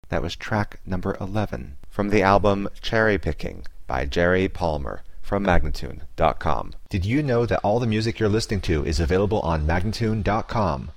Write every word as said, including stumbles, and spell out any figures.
That was track number eleven from the album Cherry Picking by Jerry Palmer from Magnatune dot com. Did you know that all the music you're listening to is available on Magnatune dot com?